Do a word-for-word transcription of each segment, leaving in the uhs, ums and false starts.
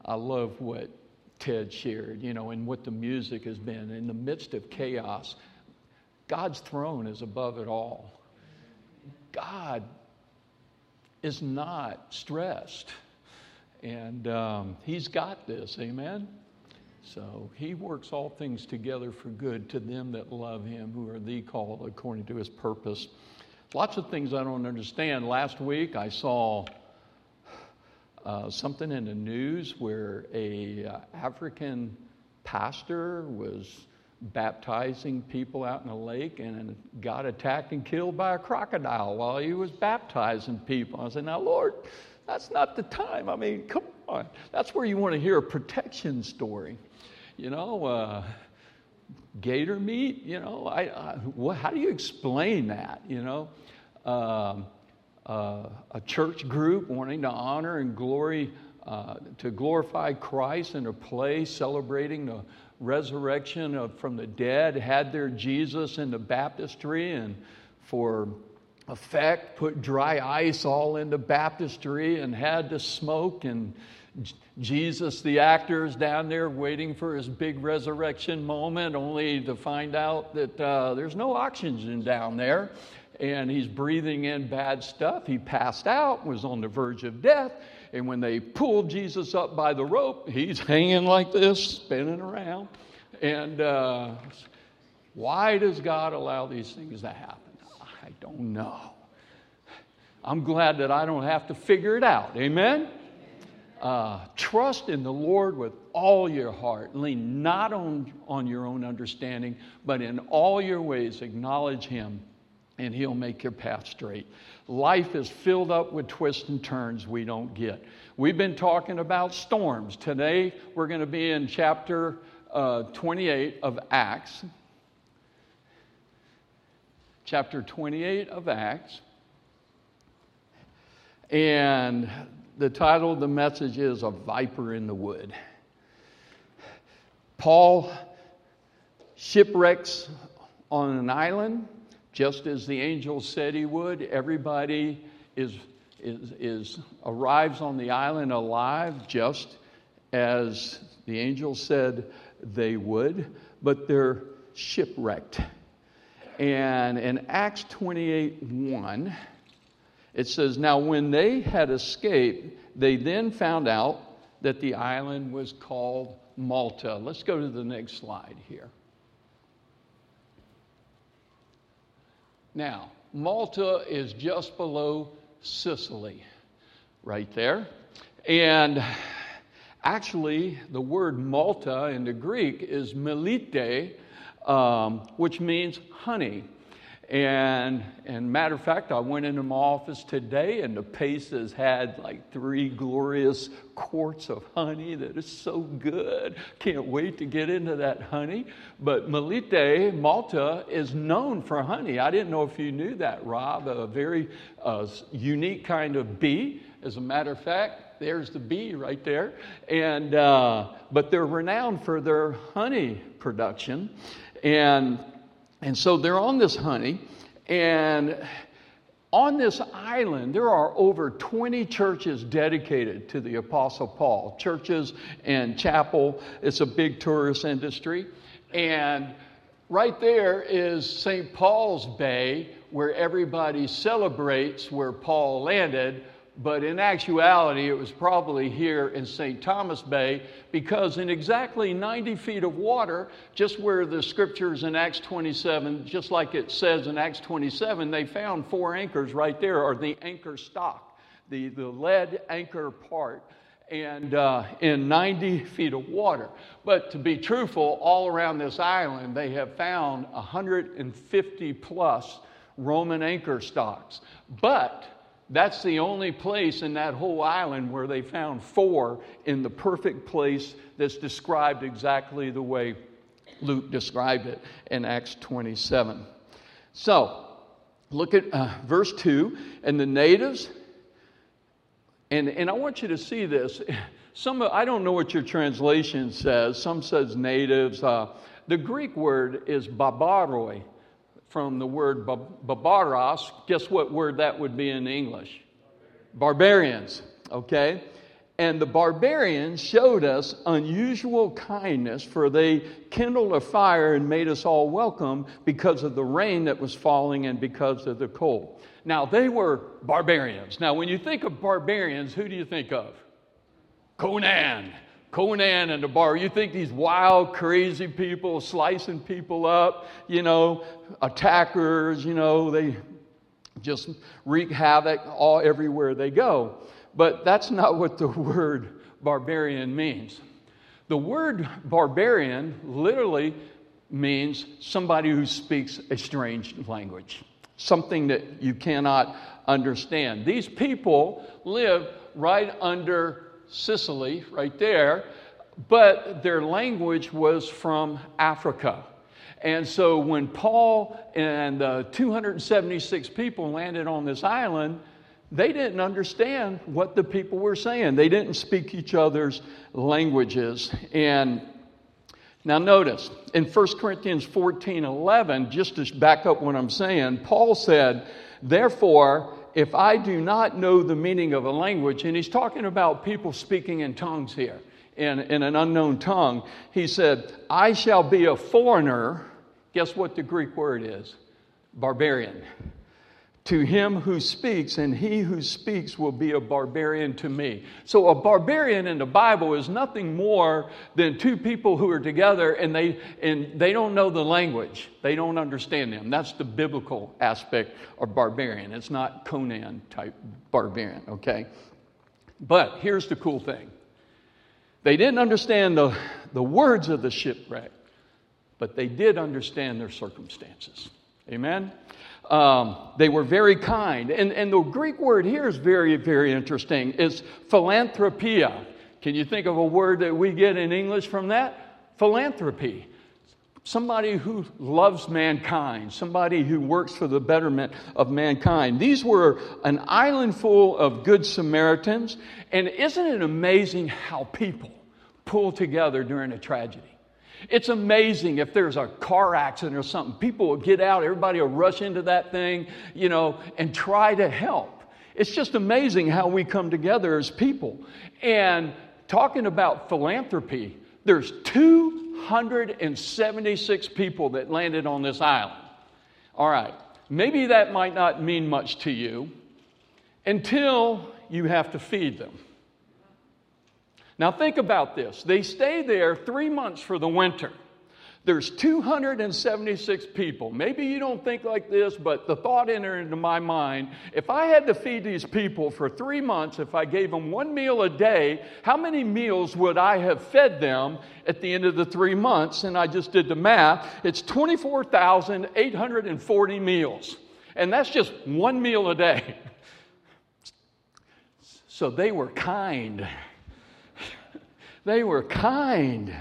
I love what Ted shared, you know, and what the music has been. In the midst of chaos, God's throne is above it all. God is not stressed. And um, He's got this, amen? So He works all things together for good to them that love Him, who are the called according to His purpose. Lots of things I don't understand. Last week I saw uh, something in the news where a uh, African pastor was baptizing people out in a lake and got attacked and killed by a crocodile while he was baptizing people. I said, now, Lord, that's not the time. I mean, come on. That's where you want to hear a protection story. You know, uh, gator meat, you know, I, I, what, how do you explain that, you know? Um, uh, a church group wanting to honor and glory, uh, to glorify Christ in a play celebrating the resurrection of, from the dead, had their Jesus in the baptistry, and for effect put dry ice all in the baptistry and had to smoke, and J- Jesus, the actor, is down there waiting for his big resurrection moment, only to find out that uh, there's no oxygen down there, and he's breathing in bad stuff. He passed out, was on the verge of death, and when they pulled Jesus up by the rope, he's hanging like this, spinning around. And uh, why does God allow these things to happen? I don't know. I'm glad that I don't have to figure it out. Amen? Uh, trust in the Lord with all your heart. Lean not on, on your own understanding, but in all your ways acknowledge Him, and He'll make your path straight. Life is filled up with twists and turns we don't get. We've been talking about storms. Today we're going to be in chapter uh, twenty-eight of Acts. Chapter twenty-eight of Acts. And the title of the message is A Viper in the Wood. Paul shipwrecks on an island, just as the angel said he would. Everybody is, is, is arrives on the island alive, just as the angel said they would, but they're shipwrecked. And in Acts twenty-eight one, it says, now when they had escaped, they then found out that the island was called Malta. Let's go to the next slide here. Now, Malta is just below Sicily, right there. And actually, the word Malta in the Greek is melite, um, which means honey. And, and matter of fact, I went into my office today, and the Paces had like three glorious quarts of honey that is so good. Can't wait to get into that honey. But Melite, Malta, is known for honey. I didn't know if you knew that, Rob. A very uh, unique kind of bee. As a matter of fact, there's the bee right there. And uh, but they're renowned for their honey production. And And so they're on this honey, and on this island, there are over twenty churches dedicated to the Apostle Paul. Churches and chapel. It's a big tourist industry. And right there is Saint Paul's Bay, where everybody celebrates where Paul landed. But in actuality, it was probably here in Saint Thomas Bay, because in exactly ninety feet of water, just where the scriptures in Acts twenty-seven, just like it says in Acts twenty-seven, they found four anchors right there, or the anchor stock, the, the lead anchor part, and uh, in ninety feet of water. But to be truthful, all around this island, they have found one hundred fifty plus Roman anchor stocks. But that's the only place in that whole island where they found four in the perfect place that's described exactly the way Luke described it in Acts twenty-seven. So, look at uh, verse two. And the natives, and, and I want you to see this. Some, I don't know what your translation says. Some says natives. Uh, the Greek word is barbaroi. From the word barbaros, guess what word that would be in English? Barbarians, okay? And the barbarians showed us unusual kindness, for they kindled a fire and made us all welcome because of the rain that was falling and because of the cold. Now, they were barbarians. Now, when you think of barbarians, who do you think of? Conan. Conan and the bar. You think these wild, crazy people slicing people up, you know, attackers, you know, they just wreak havoc all everywhere they go. But that's not what the word barbarian means. The word barbarian literally means somebody who speaks a strange language, something that you cannot understand. These people live right under Sicily, right there, but their language was from Africa. And so when Paul and the two hundred seventy-six people landed on this island, they didn't understand what the people were saying. They didn't speak each other's languages. And now notice, in First Corinthians fourteen eleven, just to back up what I'm saying, Paul said, therefore, if I do not know the meaning of a language, and he's talking about people speaking in tongues here, in, in an unknown tongue, he said, I shall be a foreigner. Guess what the Greek word is? Barbarian. To him who speaks, and he who speaks will be a barbarian to me. So a barbarian in the Bible is nothing more than two people who are together and they and they don't know the language. They don't understand them. That's the biblical aspect of barbarian. It's not Conan type barbarian, okay? But here's the cool thing. They didn't understand the, the words of the shipwreck, but they did understand their circumstances. Amen? Um, they were very kind. And, and the Greek word here is very, very interesting. It's philanthropia. Can you think of a word that we get in English from that? Philanthropy. Somebody who loves mankind. Somebody who works for the betterment of mankind. These were an island full of good Samaritans. And isn't it amazing how people pull together during a tragedy? It's amazing if there's a car accident or something. People will get out, everybody will rush into that thing, you know, and try to help. It's just amazing how we come together as people. And talking about philanthropy, there's two hundred seventy-six people that landed on this island. All right, maybe that might not mean much to you until you have to feed them. Now think about this. They stay there three months for the winter. There's two hundred seventy-six people. Maybe you don't think like this, but the thought entered into my mind, if I had to feed these people for three months, if I gave them one meal a day, how many meals would I have fed them at the end of the three months? And I just did the math. It's twenty-four thousand eight hundred forty meals. And that's just one meal a day. So they were kind. They were kind.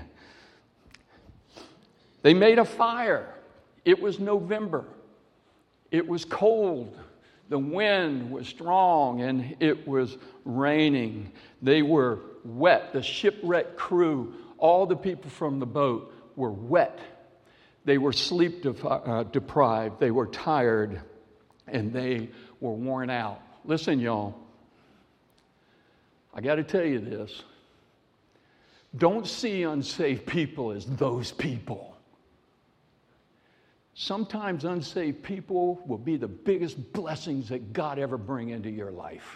They made a fire. It was November. It was cold. The wind was strong and it was raining. They were wet. The shipwreck crew, all the people from the boat were wet. They were sleep def- uh, deprived. They were tired and they were worn out. Listen, y'all. I got to tell you this. Don't see unsaved people as those people. Sometimes unsaved people will be the biggest blessings that God ever bring into your life.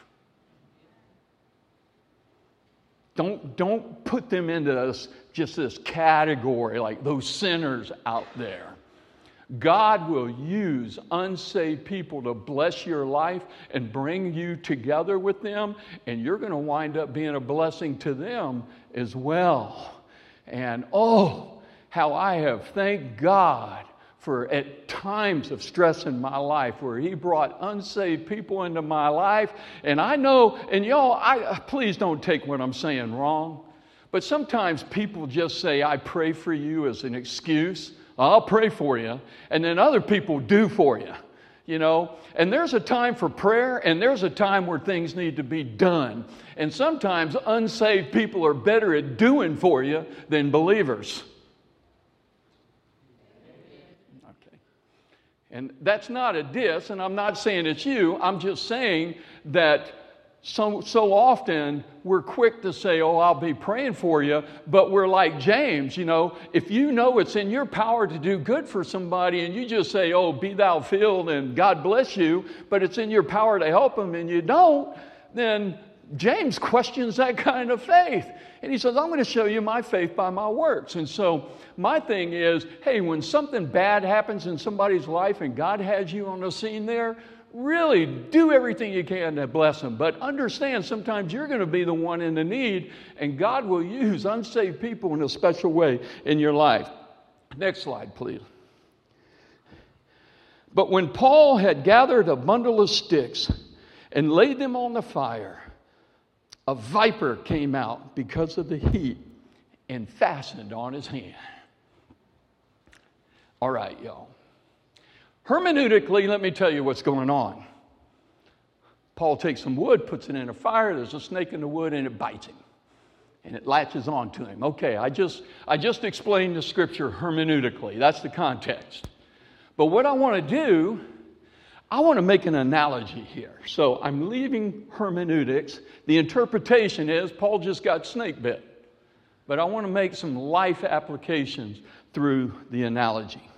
Don't, don't put them into this, just this category like those sinners out there. God will use unsaved people to bless your life and bring you together with them, and you're going to wind up being a blessing to them as well. And oh, how I have thanked God for at times of stress in my life where He brought unsaved people into my life. And I know, and y'all, I please don't take what I'm saying wrong, but sometimes people just say, I pray for you as an excuse. I'll pray for you. And then other people do for you, you know. And there's a time for prayer, and there's a time where things need to be done. And sometimes unsaved people are better at doing for you than believers. Okay. And that's not a diss, and I'm not saying it's you. I'm just saying that So, so often we're quick to say, oh, I'll be praying for you, but we're like James, you know, if you know it's in your power to do good for somebody and you just say, oh, be thou filled and God bless you, but it's in your power to help them and you don't, then James questions that kind of faith. And he says, I'm going to show you my faith by my works. And so my thing is, hey, when something bad happens in somebody's life and God has you on the scene there, really do everything you can to bless them. But understand, sometimes you're going to be the one in the need, and God will use unsaved people in a special way in your life. Next slide, please. But when Paul had gathered a bundle of sticks and laid them on the fire, a viper came out because of the heat and fastened on his hand. All right, y'all. Hermeneutically, let me tell you what's going on. Paul takes some wood, puts it in a fire, there's a snake in the wood, and it bites him. And it latches on to him. Okay, I just, I just explained the scripture hermeneutically. That's the context. But what I want to do, I want to make an analogy here. So I'm leaving hermeneutics. The interpretation is Paul just got snake bit. But I want to make some life applications through the analogy.